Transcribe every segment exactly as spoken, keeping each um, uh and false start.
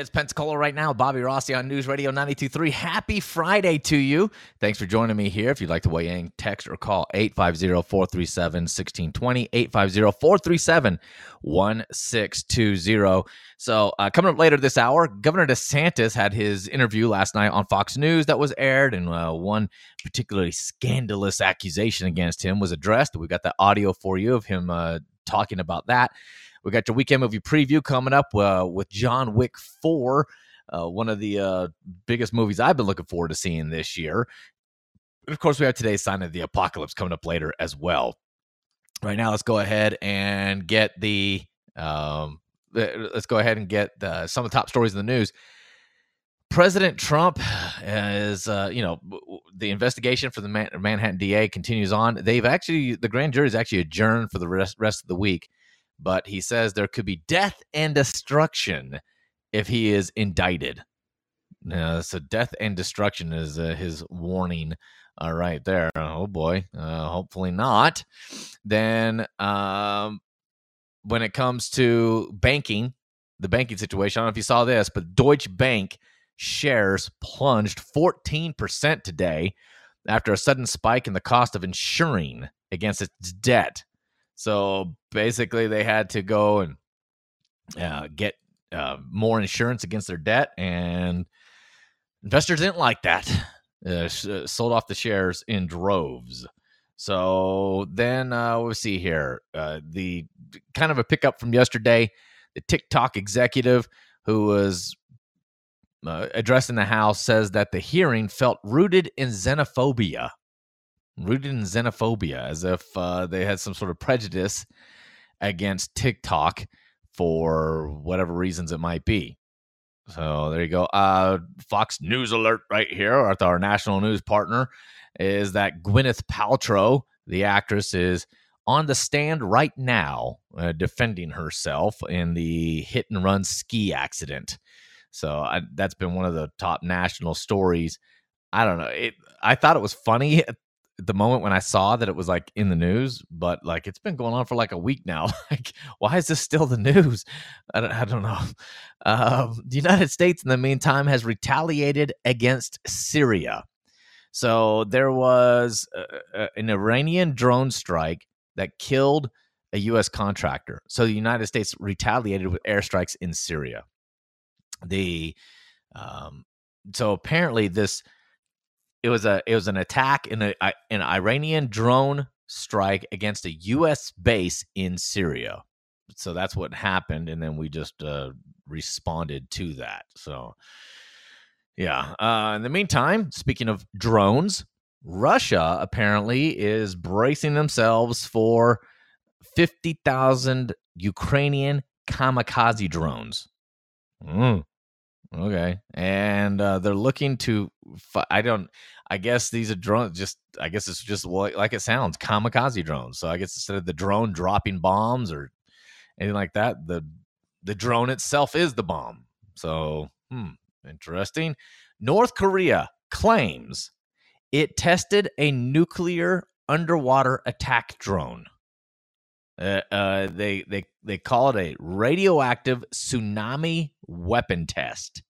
It's Pensacola right now. Bobby Rossi on News Radio ninety-two point three. Happy Friday to you. Thanks for joining me here. If you'd like to weigh in, text or call eight five zero, four three seven, one six two zero, eight five zero, four three seven, one six two zero. So uh, coming up later this hour, Governor DeSantis had his interview last night on Fox News that was aired, and uh, one particularly scandalous accusation against him was addressed. We got the audio for you of him uh, talking about that. We got your weekend movie preview coming up uh, with John Wick four, uh, one of the uh, biggest movies I've been looking forward to seeing this year. And of course, we have today's sign of the apocalypse coming up later as well. Right now, let's go ahead and get the um, let's go ahead and get the, some of the top stories in the news. President Trump is, uh, you know, the investigation for the Man- Manhattan D A continues on. They've actually, the grand jury is actually adjourned for the rest rest of the week. But he says there could be death and destruction if he is indicted. Uh, so death and destruction is uh, his warning uh, right there. Oh, boy. Uh, hopefully not. Then um, when it comes to banking, the banking situation, I don't know if you saw this, but Deutsche Bank shares plunged fourteen percent today after a sudden spike in the cost of insuring against its debt. So basically, they had to go and uh, get uh, more insurance against their debt, and investors didn't like that. Uh, sold off the shares in droves. So then uh, we'll see here. Uh, the kind of a pickup from yesterday, the TikTok executive who was uh, addressing the House says that the hearing felt rooted in xenophobia. Rooted in xenophobia, as if uh, they had some sort of prejudice against TikTok for whatever reasons it might be. So there you go. Uh, Fox News alert right here with our national news partner is that Gwyneth Paltrow, the actress, is on the stand right now uh, defending herself in the hit-and-run ski accident. So I, that's been one of the top national stories. I don't know. It, I thought it was funny at the moment when I saw that it was like in the news, but like it's been going on for like a week now. Like, why is this still the news? I don't, I don't know. Um, the United States, in the meantime, has retaliated against Syria. So there was a, a, an Iranian drone strike that killed a U S contractor. So the United States retaliated with airstrikes in Syria. The um, so apparently this. It was a it was an attack in a an Iranian drone strike against a U S base in Syria. So that's what happened, and then we just uh, responded to that. So yeah. Uh, in the meantime, speaking of drones, Russia apparently is bracing themselves for fifty thousand Ukrainian kamikaze drones. Mm. Okay. And uh, they're looking to, I don't, I guess these are drones, just, I guess it's just like it sounds, kamikaze drones. So I guess instead of the drone dropping bombs or anything like that, the the drone itself is the bomb. So, hmm, interesting. North Korea claims it tested a nuclear underwater attack drone. Uh, uh, they they they call it a radioactive tsunami weapon test.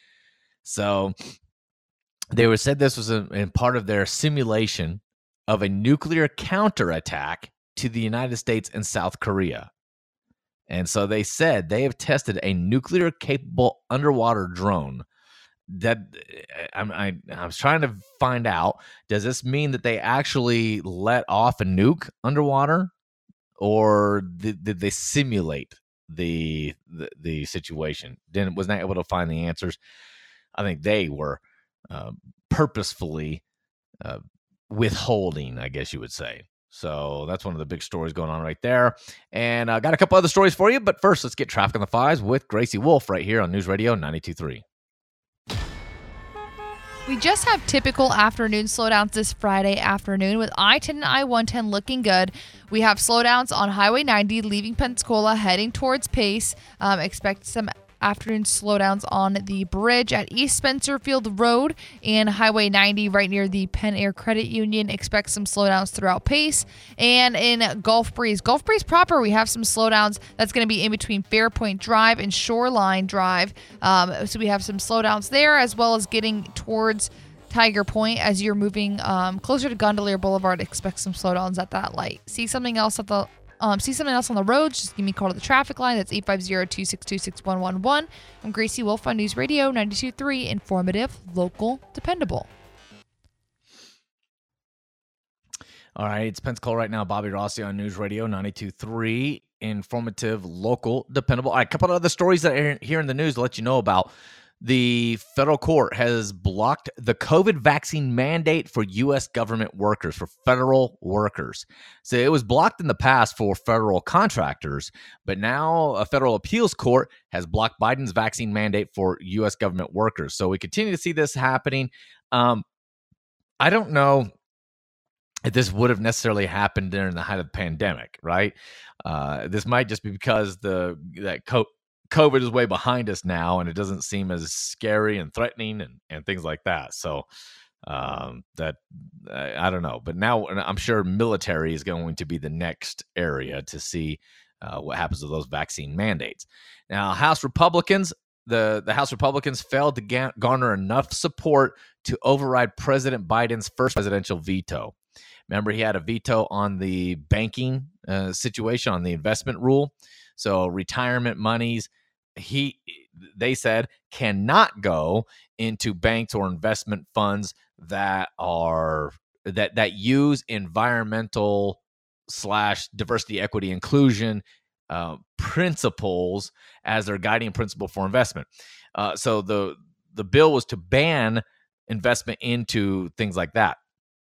So they were said this was a, a part of their simulation of a nuclear counterattack to the United States and South Korea. And so they said they have tested a nuclear capable underwater drone. That I'm I, I was trying to find out. Does this mean that they actually let off a nuke underwater? Or did, did they simulate the, the the situation? Didn't was not able to find the answers. I think they were uh, purposefully uh, withholding, I guess you would say. So that's one of the big stories going on right there. And I uh, got a couple other stories for you, but first let's get Traffic on the Fives with Gracie Wolf right here on News Radio ninety-two point three. We just have typical afternoon slowdowns this Friday afternoon with I ten and I one ten looking good. We have slowdowns on Highway ninety leaving Pensacola heading towards Pace. Um, expect some afternoon slowdowns on the bridge at East Spencerfield Road and Highway ninety right near the Penn Air Credit Union. Expect some slowdowns throughout Pace. And in Gulf Breeze, Gulf Breeze proper, we have some slowdowns. That's going to be in between Fairpoint Drive and Shoreline Drive. Um, so we have some slowdowns there, as well as getting towards Tiger Point as you're moving um, closer to Gondolier Boulevard. Expect some slowdowns at that light. See something else at the Um, see something else on the roads, just give me a call to the traffic line. That's eight five zero, two six two, six one one one. I'm Gracie Wolf on News Radio ninety-two point three, informative, local, dependable. All right, it's Pensacola right now. Bobby Rossi on News Radio ninety-two point three, informative, local, dependable. All right, a couple of other stories that are here in the news to let you know about. The federal court has blocked the COVID vaccine mandate for U S government workers, for federal workers. So it was blocked in the past for federal contractors, but now a federal appeals court has blocked Biden's vaccine mandate for U S government workers. So we continue to see this happening. Um, I don't know if this would have necessarily happened during the height of the pandemic, right? Uh, this might just be because the that co- COVID is way behind us now, and it doesn't seem as scary and threatening and, and things like that. So um, that I, I don't know. But now I'm sure military is going to be the next area to see uh, what happens to those vaccine mandates. Now, House Republicans, the, the House Republicans failed to ga- garner enough support to override President Biden's first presidential veto. Remember, he had a veto on the banking uh, situation, on the investment rule. So retirement monies, he they said, cannot go into banks or investment funds that are that that use environmental slash diversity, equity, inclusion uh, principles as their guiding principle for investment. Uh, so the the bill was to ban investment into things like that,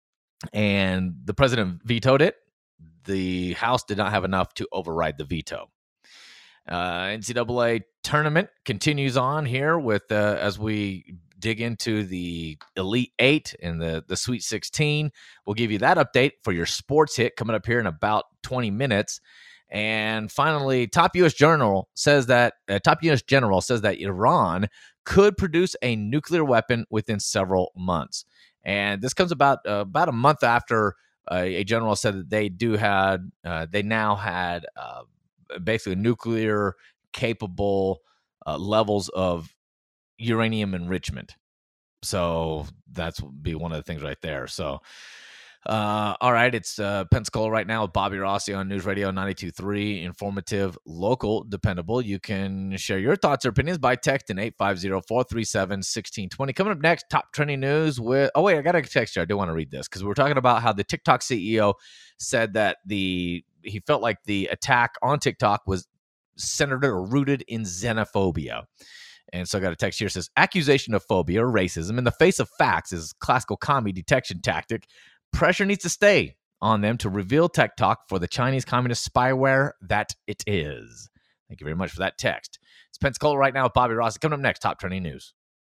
and the president vetoed it. The House did not have enough to override the veto. Uh, N C double A tournament continues on here with uh, as we dig into the Elite Eight and the, the Sweet sixteen. We'll give you that update for your sports hit coming up here in about twenty minutes. And finally, top U S general says that uh, top U S general says that Iran could produce a nuclear weapon within several months. And this comes about uh, about a month after uh, a general said that they do had uh, they now had. Uh, basically nuclear capable uh, levels of uranium enrichment. So that's be one of the things right there. So, uh, all right, it's uh, Pensacola right now with Bobby Rossi on News Radio ninety-two point three, informative, local, dependable. You can share your thoughts or opinions by text in eight five zero, four three seven, one six two zero. Coming up next, top trending news with, oh wait, I got a text here. I do want to read this because we were talking about how the TikTok C E O said that the he felt like the attack on TikTok was centered or rooted in xenophobia. And so I got a text here that says, accusation of phobia or racism in the face of facts is classical commie detection tactic. Pressure needs to stay on them to reveal TikTok for the Chinese communist spyware that it is. Thank you very much for that text. It's Pensacola right now with Bobby Rossi. Coming up next, top trending news.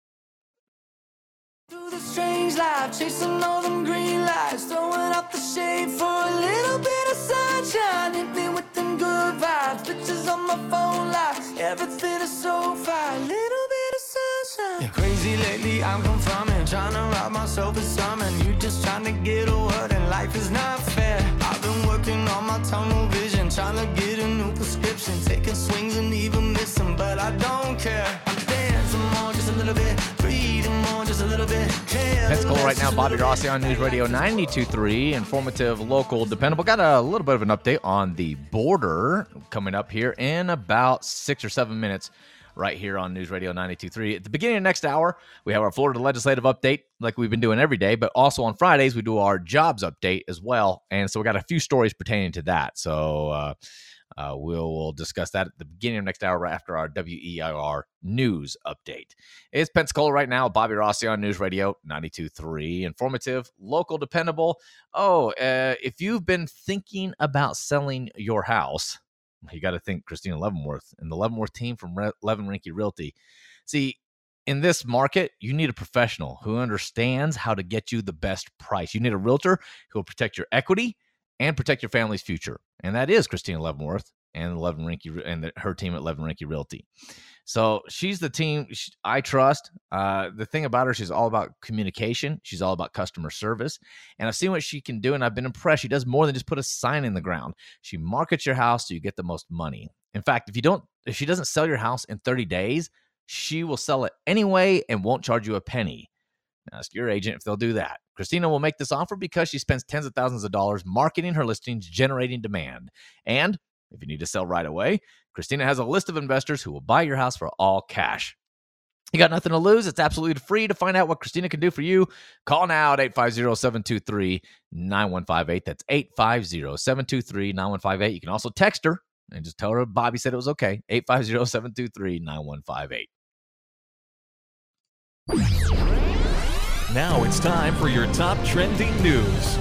Through the strange life, chasing all them green lights, throwing out the shade for a little bit of sunshine. Hit me with them good vibes, pictures on my phone live, everything is so fine, little bit of sunshine. Yeah, crazy lately, I'm confirming, trying to rob myself of something. You just trying to get a word and life is not fair. I've been working on my tunnel vision, trying to get a new prescription, taking swings and even missing, but I don't care. I'm dancing more, just a little bit, breathing more, just a little bit. Pensacola right now, Bobby Rossi on News Radio ninety-two point three, informative, local, dependable. Got a little bit of an update on the border coming up here in about six or seven minutes right here on News Radio ninety-two point three. At the beginning of next hour, we have our Florida legislative update like we've been doing every day, but also on Fridays, we do our jobs update as well. And so we got a few stories pertaining to that. So uh, uh, we'll, we'll discuss that at the beginning of next hour right after our W E I R news update. It's Pensacola right now. Bobby Rossi on News Radio ninety-two point three. Informative, local, dependable. Oh, uh, if you've been thinking about selling your house, you got to think Christina Leavenworth and the Leavenworth team from Re- Levin Rinke Realty. See, in this market, you need a professional who understands how to get you the best price. You need a realtor who will protect your equity and protect your family's future. And that is Christina Leavenworth and the Levin Rinke and the, her team at Levin Rinke Realty. So she's the team sh- I trust. Uh, the thing about her, she's all about communication. She's all about customer service. And I've seen what she can do, and I've been impressed. She does more than just put a sign in the ground. She markets your house so you get the most money. In fact, if you don't, if she doesn't sell your house in thirty days, she will sell it anyway and won't charge you a penny. Ask your agent if they'll do that. Christina will make this offer because she spends tens of thousands of dollars marketing her listings, generating demand. And if you need to sell right away, Christina has a list of investors who will buy your house for all cash. You got nothing to lose. It's absolutely free. To find out what Christina can do for you, call now at eight five zero, seven two three, nine one five eight. That's eight five zero, seven two three, nine one five eight. You can also text her and just tell her Bobby said it was okay. eight five zero, seven two three, nine one five eight. Now it's time for your top trending news.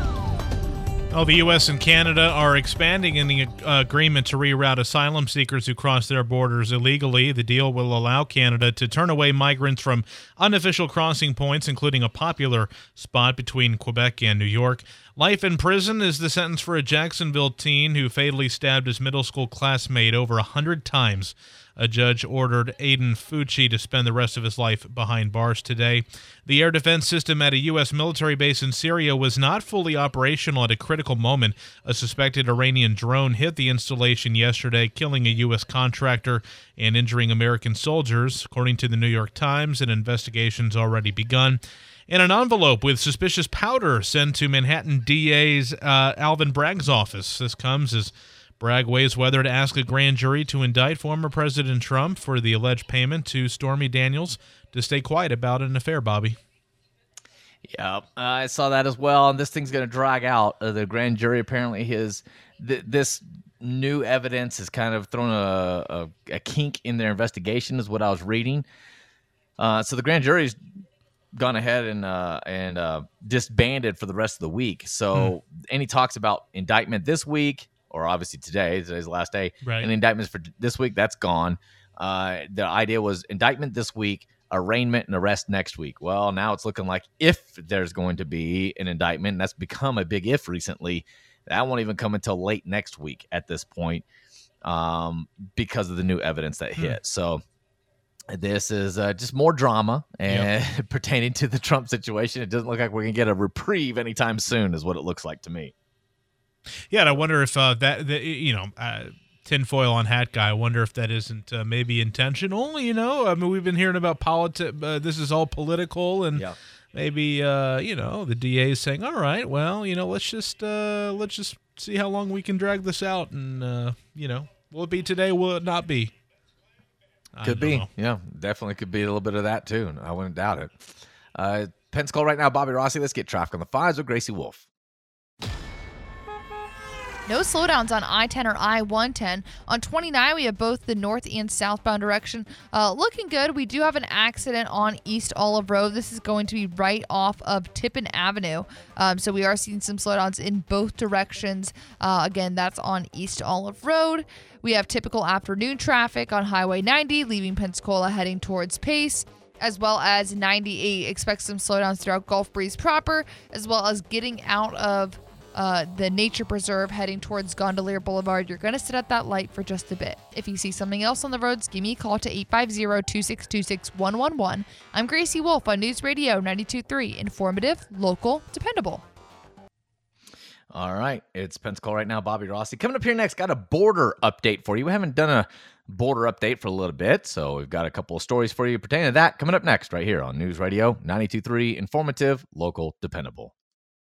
Oh, the U S and Canada are expanding in the uh, agreement to reroute asylum seekers who cross their borders illegally. The deal will allow Canada to turn away migrants from unofficial crossing points, including a popular spot between Quebec and New York. Life in prison is the sentence for a Jacksonville teen who fatally stabbed his middle school classmate over a hundred times. A judge ordered Aiden Fucci to spend the rest of his life behind bars today. The air defense system at a U S military base in Syria was not fully operational at a critical moment. A suspected Iranian drone hit the installation yesterday, killing a U S contractor and injuring American soldiers. According to the New York Times, an investigation's already begun. And an envelope with suspicious powder sent to Manhattan D A's uh, Alvin Bragg's office. This comes as Bragg weighs whether to ask a grand jury to indict former President Trump for the alleged payment to Stormy Daniels to stay quiet about an affair, Bobby. Yeah, uh, I saw that as well, and this thing's going to drag out. Uh, the grand jury apparently has th- this new evidence has kind of thrown a, a, a kink in their investigation, is what I was reading. Uh, so the grand jury's gone ahead and uh, and uh, disbanded for the rest of the week. So hmm. any talks about indictment this week, or obviously today, today's the last day, right. and indictments for this week, that's gone. Uh, the idea was indictment this week, arraignment and arrest next week. Well, now it's looking like if there's going to be an indictment, and that's become a big if recently, that won't even come until late next week at this point um, because of the new evidence that hit. Hmm. So this is uh, just more drama and yep. pertaining to the Trump situation. It doesn't look like we're going to get a reprieve anytime soon is what it looks like to me. Yeah, and I wonder if uh, that, the, you know, uh, tinfoil on hat guy, I wonder if that isn't uh, maybe intentional. You know, I mean, we've been hearing about politics. Uh, this is all political, and yeah. maybe, uh, you know, the D A is saying, all right, well, you know, let's just uh, let's just see how long we can drag this out. And, uh, you know, will it be today? Will it not be? I could be. know. Yeah, definitely could be a little bit of that, too. I wouldn't doubt it. Uh, Pensacola right now, Bobby Rossi. Let's get traffic on the fives with Gracie Wolf. No slowdowns on I ten or I one ten. On twenty-nine, we have both the north and southbound direction uh, looking good. We do have an accident on East Olive Road. This is going to be right off of Tippin Avenue. Um, so we are seeing some slowdowns in both directions. Uh, again, that's on East Olive Road. We have typical afternoon traffic on Highway ninety, leaving Pensacola heading towards Pace, as well as ninety-eight. Expect some slowdowns throughout Gulf Breeze proper, as well as getting out of Uh, the nature preserve heading towards Gondolier Boulevard. You're going to sit at that light for just a bit. If you see something else on the roads, give me a call to eight five zero, two six two, six one one one. I'm Gracie Wolf on News Radio ninety-two point three. Informative, local, dependable. All right. It's Pensacola right now. Bobby Rossi. Coming up here next, got a border update for you. We haven't done a border update for a little bit, so we've got a couple of stories for you pertaining to that coming up next right here on News Radio ninety-two point three. Informative, local, dependable.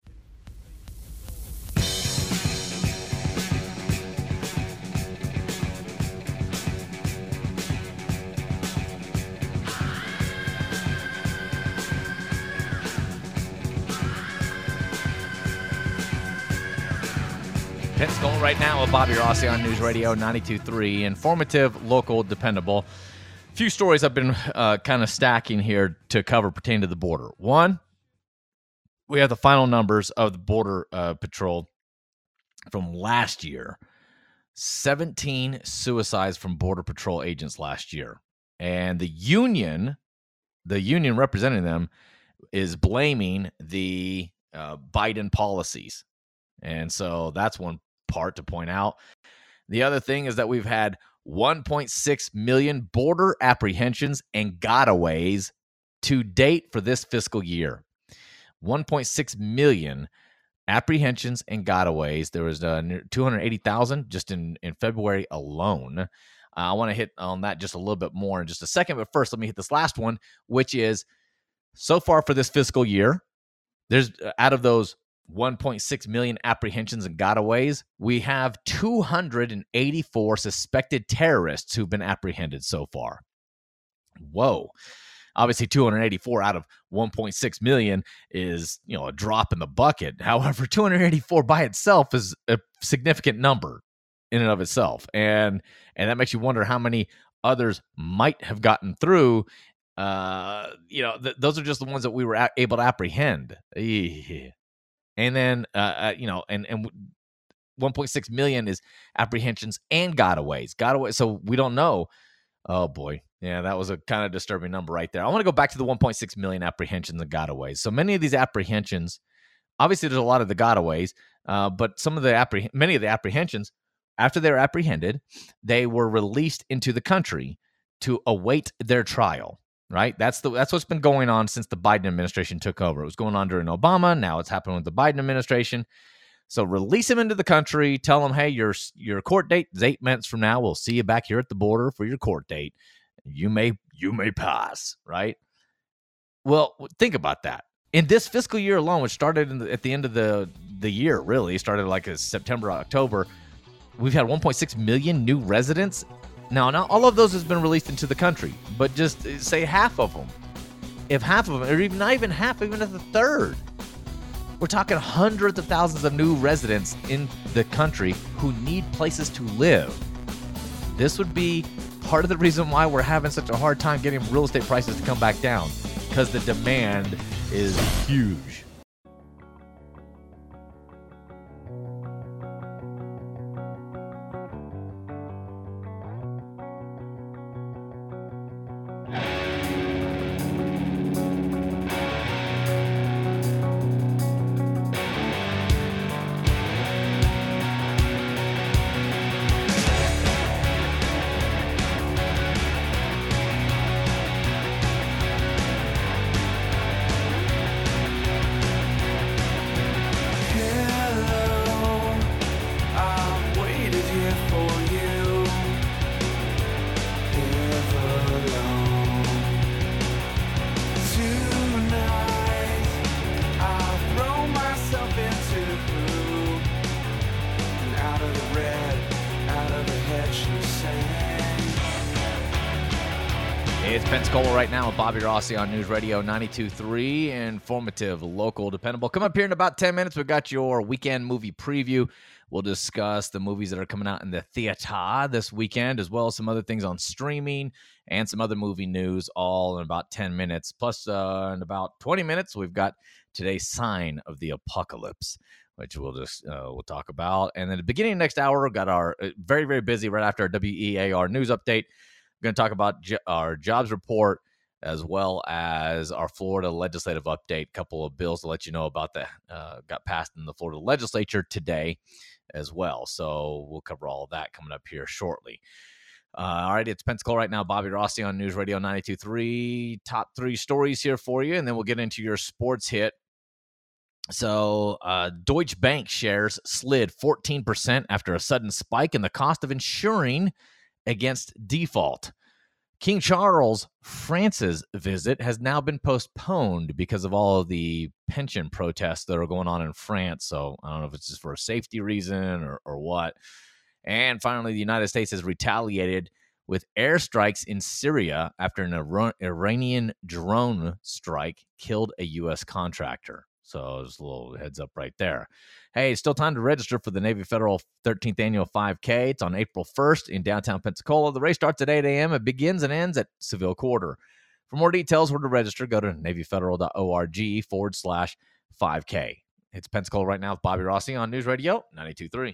Pensacola right now with Bobby Rossi on News Radio ninety-two point three. Informative, local, dependable. A few stories I've been uh, kind of stacking here to cover pertaining to the border. One, we have the final numbers of the Border uh, Patrol from last year. seventeen suicides from Border Patrol agents last year. And the union, the union representing them, is blaming the uh, Biden policies. And so that's one part to point out. The other thing is that we've had one point six million border apprehensions and gotaways to date for this fiscal year. one point six million apprehensions and gotaways. There was uh, two hundred eighty thousand just in, in February alone. Uh, I want to hit on that just a little bit more in just a second. But first, let me hit this last one, which is so far for this fiscal year, there's out of those one point six million apprehensions and gotaways, we have two hundred eighty-four suspected terrorists who've been apprehended so far. Whoa. Obviously, two hundred eighty-four out of one point six million is, you know, a drop in the bucket. However, two hundred eighty-four by itself is a significant number in and of itself. And, and that makes you wonder how many others might have gotten through. Uh, you know, th- those are just the ones that we were a- able to apprehend. And then, uh, uh, you know, and, and one point six million is apprehensions and gotaways. Gotaways. So we don't know. Oh, boy. Yeah, that was a kind of disturbing number right there. I want to go back to the one point six million apprehensions and gotaways. So many of these apprehensions, obviously there's a lot of the gotaways, uh, but some of the appreh- many of the apprehensions, after they were apprehended, they were released into the country to await their trial. Right? That's the that's what's been going on since the Biden administration took over. It was going on during Obama. Now it's happening with the Biden administration. So release them into the country. Tell them, hey, your your court date is eight months from now. We'll see you back here at the border for your court date. You may you may pass. Right? Well, think about that. In this fiscal year alone, which started in the, at the end of the the year, really started like a September, October, we've had one point six million new residents. Now, not all of those has been released into the country, but just say half of them. If half of them, or even not even half, even if a third, we're talking hundreds of thousands of new residents in the country who need places to live. This would be part of the reason why we're having such a hard time getting real estate prices to come back down, because the demand is huge. It's Pensacola right now with Bobby Rossi on News Radio ninety-two point three. Informative, local, dependable. Come up here in about ten minutes. We've got your weekend movie preview. We'll discuss the movies that are coming out in the theater this weekend, as well as some other things on streaming and some other movie news, all in about ten minutes. Plus, uh, in about twenty minutes, we've got today's sign of the apocalypse, which we'll just uh, we'll talk about. And then at the beginning of next hour, we've got our uh, very, very busy right after our W E A R news update. We're going to talk about jo- our jobs report, as well as our Florida legislative update. A couple of bills to let you know about that uh, got passed in the Florida legislature today as well. So we'll cover all of that coming up here shortly. Uh, all right, it's Pensacola right now. Bobby Rossi on News Radio ninety-two point three. Top three stories here for you, and then we'll get into your sports hit. So uh, Deutsche Bank shares slid fourteen percent after a sudden spike in the cost of insuring against default. King Charles France's visit has now been postponed because of all of the pension protests that are going on in France. So I don't know if it's just for a safety reason or, or what. And finally, the United States has retaliated with airstrikes in Syria after an Iran- Iranian drone strike killed a U S contractor. So just a little heads up right there. Hey, it's still time to register for the Navy Federal thirteenth Annual five K. It's on April first in downtown Pensacola. The race starts at eight a.m. It begins and ends at Seville Quarter. For more details, where to register, go to NavyFederal.org forward slash 5K. It's Pensacola right now with Bobby Rossi on News Radio ninety-two point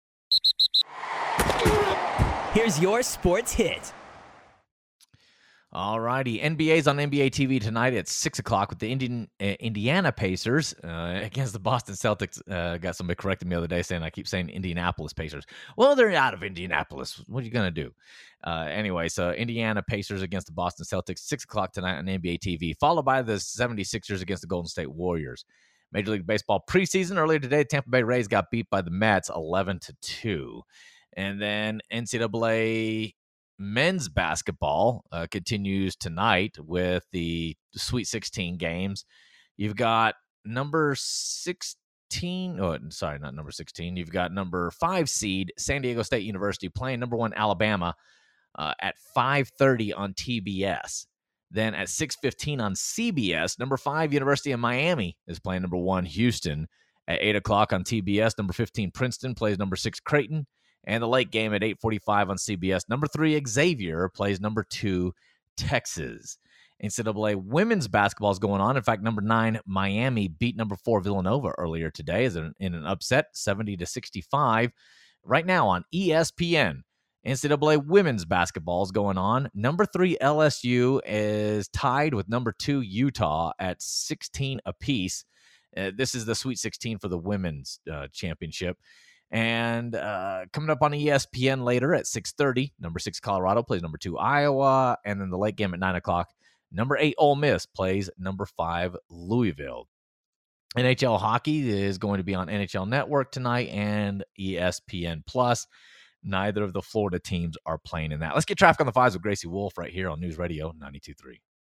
three. Here's your sports hit. All righty. N B A's on N B A T V tonight at six o'clock with the Indian, uh, Indiana Pacers uh, against the Boston Celtics. Uh, got somebody correcting me the other day saying I keep saying Indianapolis Pacers. Well, they're out of Indianapolis. What are you going to do? Uh, anyway, so Indiana Pacers against the Boston Celtics, six o'clock tonight on N B A T V, followed by the seventy-sixers against the Golden State Warriors. Major League Baseball preseason. Earlier today, Tampa Bay Rays got beat by the Mets eleven to two. And then N C double A men's basketball uh, continues tonight with the Sweet sixteen games. You've got number sixteen, oh, sorry, not number sixteen. You've got number five seed San Diego State University playing number one Alabama uh, at five thirty on T B S. Then at six fifteen on C B S, number five University of Miami is playing number one Houston. At eight o'clock on T B S, number fifteen Princeton plays number six Creighton. And the late game at eight forty-five on C B S. Number three, Xavier, plays number two, Texas. N C double A women's basketball is going on. In fact, number nine, Miami, beat number four, Villanova, earlier today as in, in an upset, seventy to sixty-five. Right now on E S P N, N C double A women's basketball is going on. Number three, L S U, is tied with number two, Utah, at sixteen apiece. Uh, this is the Sweet sixteen for the women's uh, championship. And uh, coming up on E S P N later at six thirty, number six Colorado plays number two Iowa. And then the late game at nine o'clock, number eight Ole Miss plays number five Louisville. N H L hockey is going to be on N H L Network tonight and E S P N Plus. Neither of the Florida teams are playing in that. Let's get traffic on the fives with Gracie Wolf right here on News Radio ninety-two point three.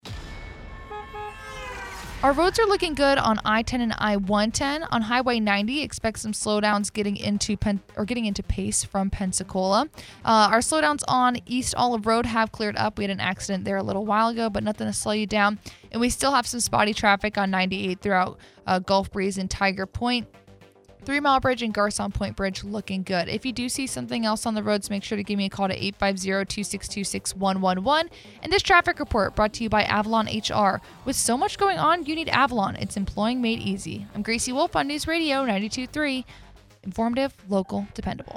Our roads are looking good on I ten and I one ten. On Highway ninety, expect some slowdowns getting into Pen- or getting into Pace from Pensacola. Uh, our slowdowns on East Olive Road have cleared up. We had an accident there a little while ago, but nothing to slow you down. And we still have some spotty traffic on ninety-eight throughout uh, Gulf Breeze and Tiger Point. Three Mile Bridge and Garcon Point Bridge looking good. If you do see something else on the roads, make sure to give me a call to eight five zero, two six two, six one one one. And this traffic report brought to you by Avalon H R. With so much going on, you need Avalon. It's employing made easy. I'm Gracie Wolf on News Radio ninety-two point three. Informative, local, dependable.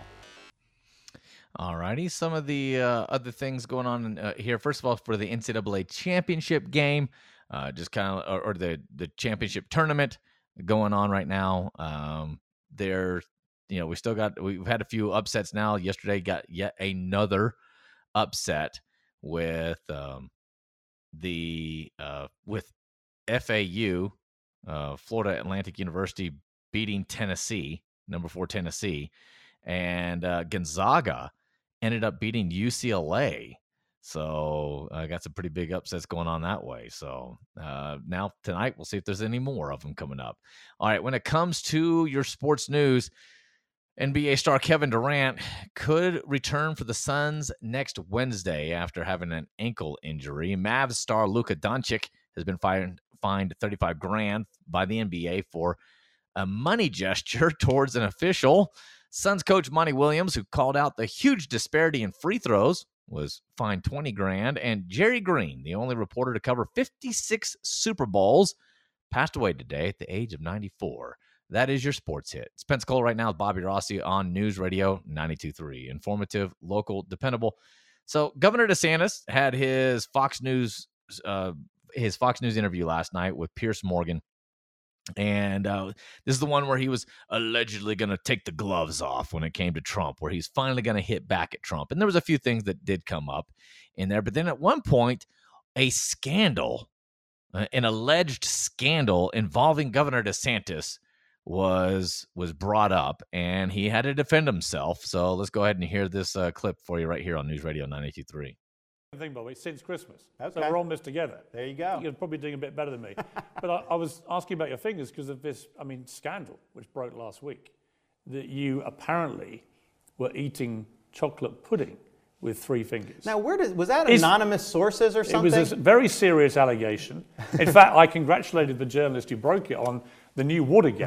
All righty. Some of the uh, other things going on uh, here. First of all, for the N C double A championship game, uh, just kind of, or, or the, the championship tournament going on right now. Um, There, you know, we still got, we've had a few upsets now. Yesterday got yet another upset with um, the, uh, with F A U, uh, Florida Atlantic University beating Tennessee, number four Tennessee, and uh, Gonzaga ended up beating U C L A. So I uh, got some pretty big upsets going on that way. So uh, now tonight, we'll see if there's any more of them coming up. All right, when it comes to your sports news, N B A star Kevin Durant could return for the Suns next Wednesday after having an ankle injury. Mavs star Luka Doncic has been fined, fined thirty-five grand by the N B A for a money gesture towards an official. Suns coach Monty Williams, who called out the huge disparity in free throws, was fined twenty grand, and Jerry Green, the only reporter to cover fifty-six Super Bowls, passed away today at the age of ninety-four. That is your sports hit. It's Pensacola right now with Bobby Rossi on News Radio ninety-two point three. Informative, local, dependable. So Governor DeSantis had his Fox News uh, his Fox News interview last night with Piers Morgan. And uh, this is the one where he was allegedly going to take the gloves off when it came to Trump, where he's finally going to hit back at Trump. And there was a few things that did come up in there. But then at one point, a scandal, uh, an alleged scandal involving Governor DeSantis was was brought up, and he had to defend himself. So let's go ahead and hear this uh, clip for you right here on News Radio ninety-two point three. Thing, Bobby, since Christmas. Okay. So we're on this together. There you go. You're probably doing a bit better than me. But I, I was asking about your fingers because of this, I mean, scandal, which broke last week, that you apparently were eating chocolate pudding with three fingers. Now, where does, was that It's- anonymous sources or something? It was a very serious allegation. In fact, I congratulated the journalist who broke it on the new Watergate.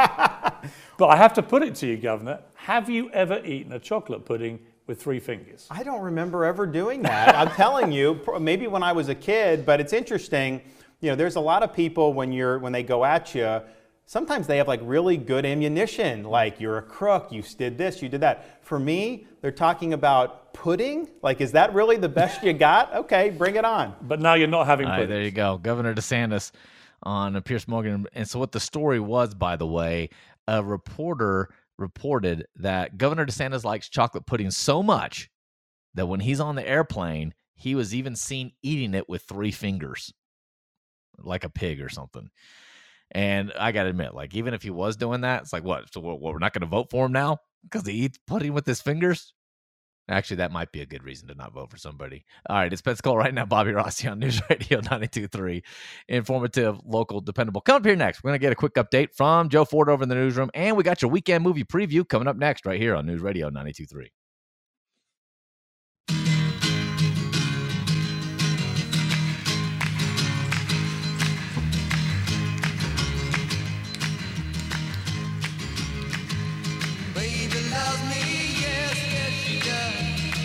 But I have to put it to you, Governor, have you ever eaten a chocolate pudding with three fingers? I don't remember ever doing that. I'm telling you, maybe when I was a kid, but it's interesting. You know, there's a lot of people when you're when they go at you, sometimes they have like really good ammunition, like you're a crook, you did this, you did that. For me, they're talking about pudding? Like, is that really the best you got? Okay, bring it on. But now you're not having All right, pudding. there you go. Governor DeSantis on Piers Morgan. And so what the story was, by the way, a reporter reported that Governor DeSantis likes chocolate pudding so much that when he's on the airplane, he was even seen eating it with three fingers, like a pig or something. And I got to admit, like, even if he was doing that, it's like, what? So what, we're not going to vote for him now because he eats pudding with his fingers? Actually, that might be a good reason to not vote for somebody. All right, it's Pensacola right now. Bobby Rossi on News Radio ninety-two point three. Informative, local, dependable. Come up here next. We're going to get a quick update from Joe Ford over in the newsroom. And we got your weekend movie preview coming up next right here on News Radio ninety-two point three. Baby loves me, yes, yes she does.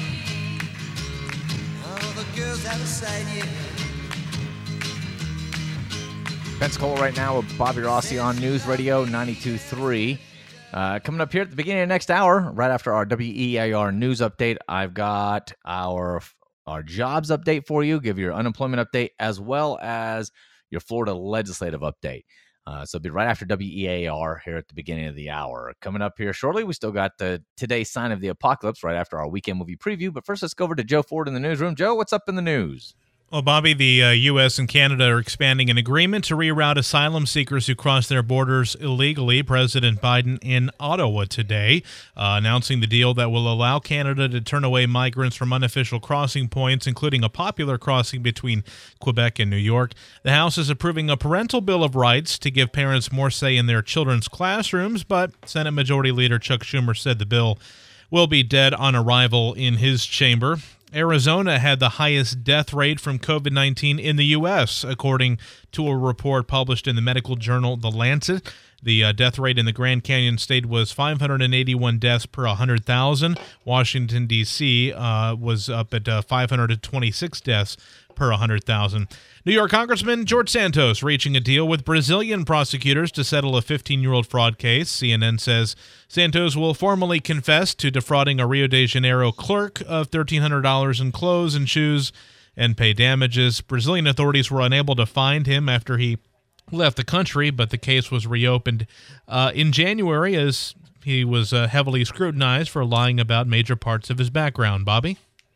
All the girls have a side, yeah. Pensacola right now with Bobby Rossi on News Radio ninety-two point three. Uh, coming up here at the beginning of next hour, right after our W E A R news update, I've got our our jobs update for you, give you your unemployment update, as well as your Florida legislative update. Uh, so it'll be right after W E A R here at the beginning of the hour. Coming up here shortly, we still got the today's sign of the apocalypse right after our weekend movie preview. But first, let's go over to Joe Ford in the newsroom. Joe, what's up in the news? Well, Bobby, the uh, U S and Canada are expanding an agreement to reroute asylum seekers who cross their borders illegally. President Biden in Ottawa today uh, announcing the deal that will allow Canada to turn away migrants from unofficial crossing points, including a popular crossing between Quebec and New York. The House is approving a parental bill of rights to give parents more say in their children's classrooms, but Senate Majority Leader Chuck Schumer said the bill will be dead on arrival in his chamber. Arizona had the highest death rate from covid nineteen in the U S, according to a report published in the medical journal The Lancet. The uh, death rate in the Grand Canyon state was five hundred eighty-one deaths per one hundred thousand. Washington, D C uh, was up at uh, five hundred twenty-six deaths per one hundred thousand. New York Congressman George Santos reaching a deal with Brazilian prosecutors to settle a fifteen-year-old fraud case. C N N says Santos will formally confess to defrauding a Rio de Janeiro clerk of thirteen hundred dollars in clothes and shoes and pay damages. Brazilian authorities were unable to find him after he left the country, but the case was reopened uh, in January as he was uh, heavily scrutinized for lying about major parts of his background. Bobby?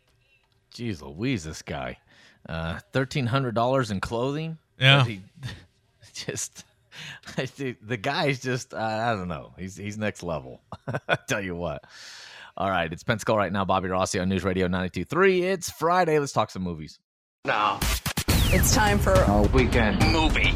Jeez Louise, this guy. Uh, thirteen hundred dollars in clothing? Yeah. He, just, I think the guy's just, uh, I don't know. He's he's next level. I tell you what. All right, it's Pensacola right now. Bobby Rossi on News Radio ninety-two point three. It's Friday. Let's talk some movies. Now, it's time for our weekend movie.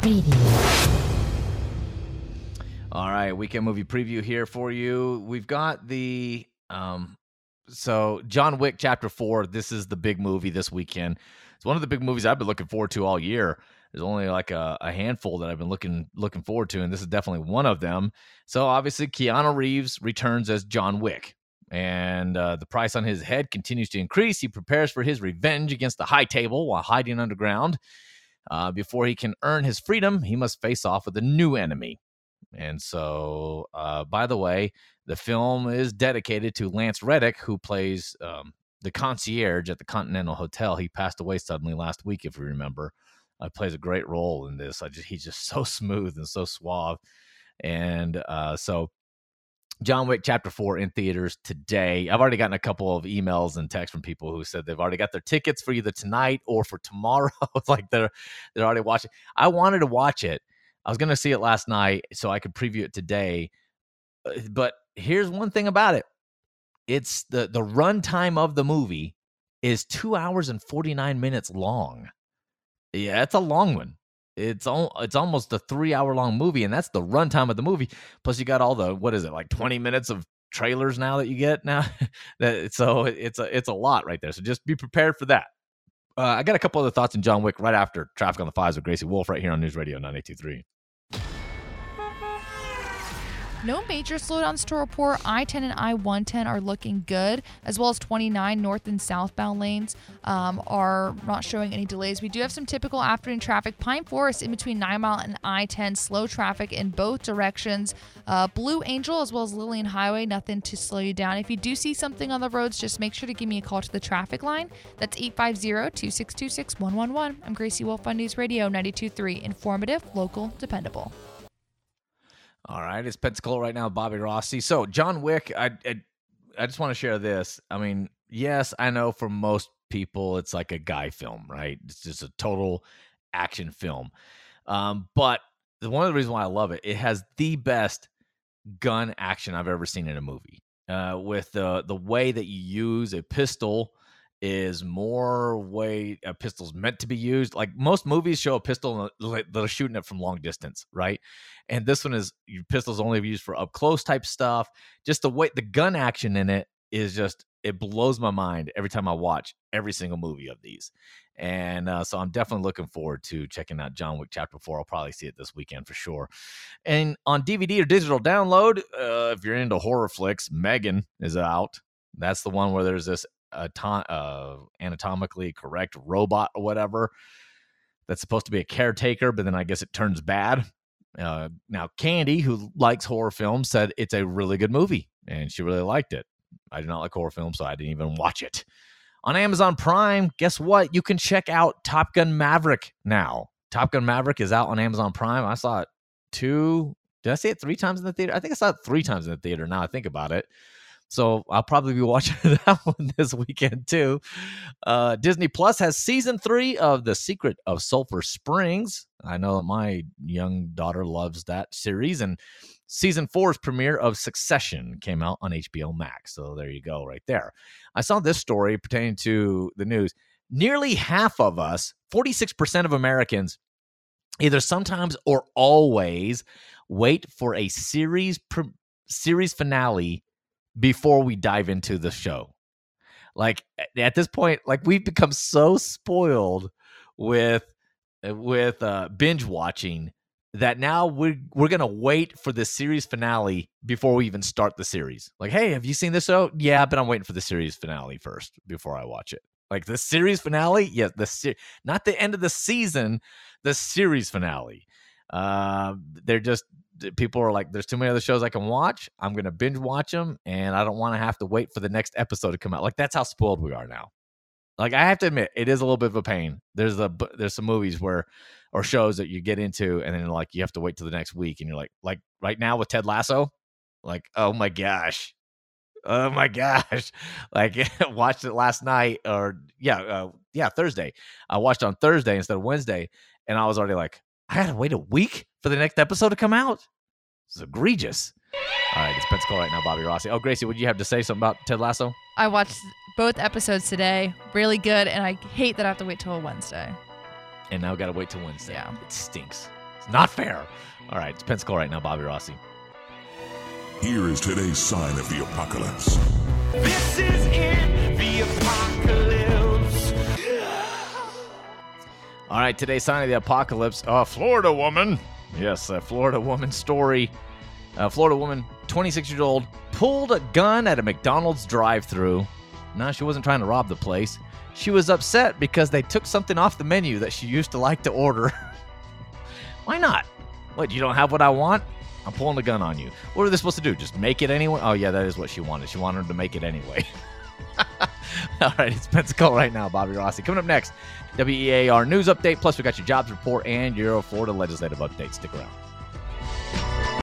All right, weekend movie preview here for you. We've got the um, so John Wick Chapter Four. This is the big movie this weekend. It's one of the big movies I've been looking forward to all year. There's only like a, a handful that I've been looking looking forward to, and this is definitely one of them. So obviously, Keanu Reeves returns as John Wick, and uh, the price on his head continues to increase. He prepares for his revenge against the High Table while hiding underground. Uh, before he can earn his freedom, he must face off with a new enemy. And so, uh, by the way, the film is dedicated to Lance Reddick, who plays um, the concierge at the Continental Hotel. He passed away suddenly last week, if you remember. Uh, plays a great role in this. I just, he's just so smooth and so suave. And uh, so John Wick Chapter four in theaters today. I've already gotten a couple of emails and texts from people who said they've already got their tickets for either tonight or for tomorrow. It's like they're, they're already watching. I wanted to watch it. I was going to see it last night so I could preview it today. But here's one thing about it. It's the, the runtime of the movie is two hours and forty-nine minutes long. Yeah, it's a long one. It's al- it's almost a three-hour-long movie, and that's the runtime of the movie. Plus, you got all the, what is it, like twenty minutes of trailers now that you get now? that, so it's a, it's a lot right there. So just be prepared for that. Uh, I got a couple other thoughts on John Wick right after Traffic on the Fives with Gracie Wolf right here on News Radio ninety-two point three. No major slowdowns to report. I ten and I one ten are looking good, as well as twenty-nine north and southbound lanes um, are not showing any delays. We do have some typical afternoon traffic. Pine Forest in between Nine Mile and I ten, slow traffic in both directions. Uh, Blue Angel as well as Lillian Highway, nothing to slow you down. If you do see something on the roads, just make sure to give me a call to the traffic line. That's eight five zero, two six two, six one one one. I'm Gracie Wolf on News Radio ninety-two point three. Informative, local, dependable. All right, it's Pensacola right now, Bobby Rossi. So, John Wick, I, I, I just want to share this. I mean, yes, I know for most people it's like a guy film, right? It's just a total action film. Um, but the, one of the reasons why I love it, it has the best gun action I've ever seen in a movie. Uh, with the the way that you use a pistol is more way a pistol's meant to be used. Like most movies show a pistol and they're shooting it from long distance, right? And this one is your pistol's only used for up close type stuff. Just the way the gun action in it is just, it blows my mind every time I watch every single movie of these. And uh, so I'm definitely looking forward to checking out John Wick Chapter four. I'll probably see it this weekend for sure. And on D V D or digital download, uh, if you're into horror flicks, Megan is out. That's the one where there's this atom- uh, anatomically correct robot or whatever that's supposed to be a caretaker, but then I guess it turns bad. Uh, now, Candy, who likes horror films, said it's a really good movie, and she really liked it. I do not like horror films, so I didn't even watch it. On Amazon Prime, guess what? You can check out Top Gun Maverick now. Top Gun Maverick is out on Amazon Prime. I saw it two, did I see it three times in the theater? I think I saw it three times in the theater now I think about it. So I'll probably be watching that one this weekend too. Uh, Disney Plus has season three of The Secret of Sulphur Springs. I know that my young daughter loves that series. And season four's premiere of Succession came out on H B O Max. So there you go right there. I saw this story pertaining to the news. Nearly half of us, forty-six percent of Americans, either sometimes or always wait for a series pre- series finale before we dive into the show. Like at this point, like we've become so spoiled with with uh, binge watching that now we're we're gonna wait for the series finale before we even start the series. Like, hey, have you seen this show? Yeah, but I'm waiting for the series finale first before I watch it. Like the series finale, yes, the se- not the end of the season, the series finale. Uh, they're just people are like, there's too many other shows I can watch. I'm gonna binge watch them, and I don't want to have to wait for the next episode to come out. Like that's how spoiled we are now. Like I have to admit, it is a little bit of a pain. There's a there's some movies where or shows that you get into, and then like you have to wait till the next week, and you're like, like right now with Ted Lasso, like oh my gosh, oh my gosh, like watched it last night or yeah, uh, yeah Thursday. I watched on Thursday instead of Wednesday, and I was already like, I had to wait a week for the next episode to come out. It's egregious. All right, it's Pensacola right now, Bobby Rossi. Oh, Gracie, what did you have to say something about Ted Lasso? I watched both episodes today. Really good, and I hate that I have to wait till Wednesday. And now got to wait till Wednesday. Yeah. It stinks. It's not fair. All right, it's Pensacola right now, Bobby Rossi. Here is today's sign of the apocalypse. This is it, the apocalypse. All right, today's sign of the apocalypse. A uh, Florida woman. Yes, a Florida woman story. A Florida woman, twenty-six years old, pulled a gun at a McDonald's drive-thru. No, she wasn't trying to rob the place. She was upset because they took something off the menu that she used to like to order. Why not? What, you don't have what I want? I'm pulling a gun on you. What are they supposed to do? Just make it anyway? Oh, yeah, that is what she wanted. She wanted to make it anyway. All right, it's Pensacola right now, Bobby Rossi. Coming up next, W E A R News Update. Plus, we got your jobs report and your Florida legislative update. Stick around.